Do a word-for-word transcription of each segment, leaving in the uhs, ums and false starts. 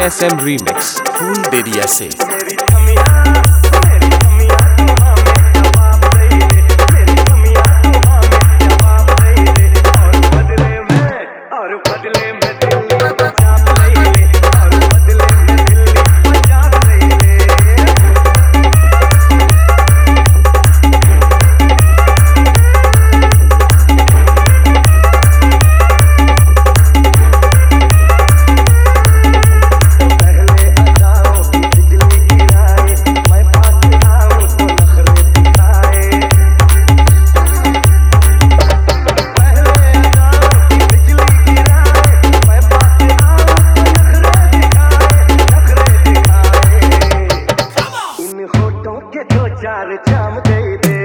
S M Remix फूल बेरिया से। चार जाम दे दे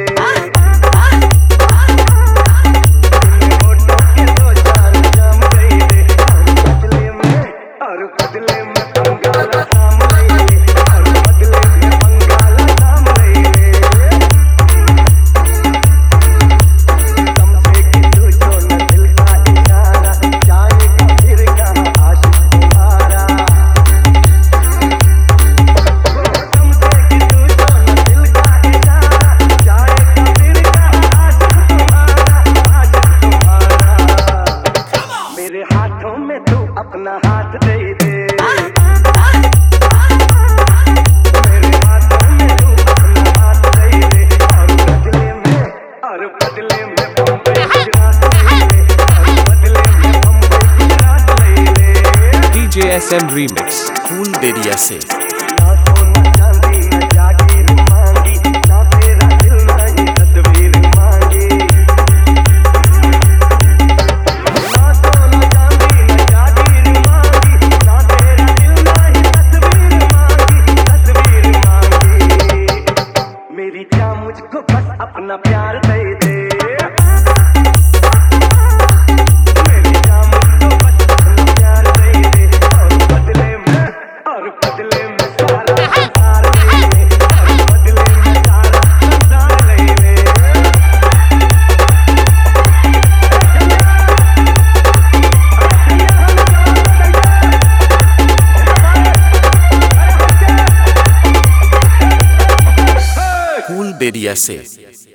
के दो चार जाम दे दे बदले में और बदले में बंगाला नाम ले ले और बदले में बंगाला नाम ले ले समझे कि तू जो न दिल का इशारा जाएगा फिर कहाँ आशिक तुम्हारा अपना हाथ दे दे मेरे हाथों में तू अपना हाथ दे दे और बदले में और बदले में बम्बई गुजरात ले ले और बदले में बम्बई गुजरात ले ले D J S M Remix फूल बेरिया से। ना सोना चांदी ना जागीर मांगी ना तेरा दिल ना ये तस्वीर मांगी मेरी जान मुझको बस अपना प्यार दे दे मेरी जान मुझको बस अपना प्यार दे दे और बदले में और बदले में सारा संसार ले ले और बदले में सारा संसार ले ले फूल बेरिया से।